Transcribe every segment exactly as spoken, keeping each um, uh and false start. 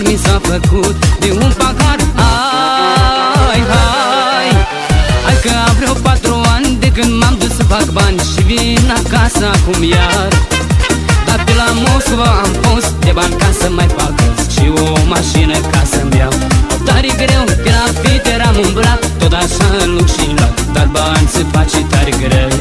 mi s-a făcut de un pahar. Hai, hai, hai că am vreo patru ani de când m-am dus să fac bani și vin acasă acum iar. Dar pe la Moscova am fost de bani ca să mai fac și o mașină ca să-mi iau. Tare greu, pe la Peter am umblat, tot așa în lux și lat, dar bani se face tare greu.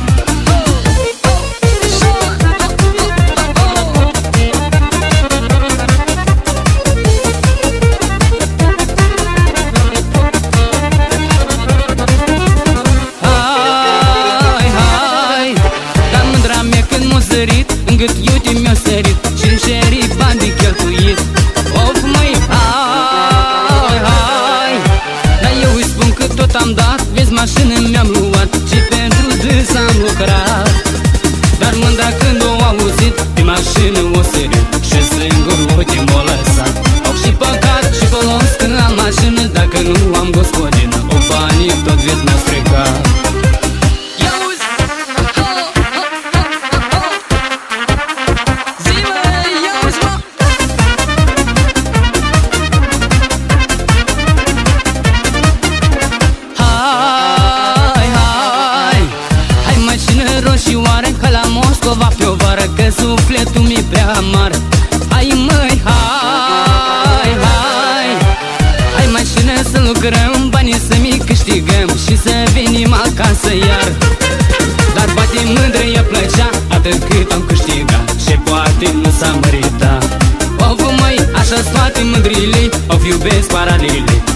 În gât iute mi-o sărit și-n șerif bani de cheltuit. Of, măi, hai, hai, dar eu îi spun că tot am dat. Vezi, mașină mi-am luat și pentru dâns am lucrat. Dar mândra când o auzit, pe mașină o sărit și singur uite m-o lăsat. Au și păcat și folos când am mașină, dacă nu am gospodină, o banii tot vezi mi-a stricat. Roșioare, că la Moscova pe o vară, că sufletul mi-e prea amar. Hai măi, hai, hai, hai mașină să lucrăm, banii să mi câștigăm și să venim acasă iar. Dar poate mândră i-a plăcea atât cât am câștigat și poate nu s-a măritat. Of, măi, așa-s toate mândrile, of iubesc paralele.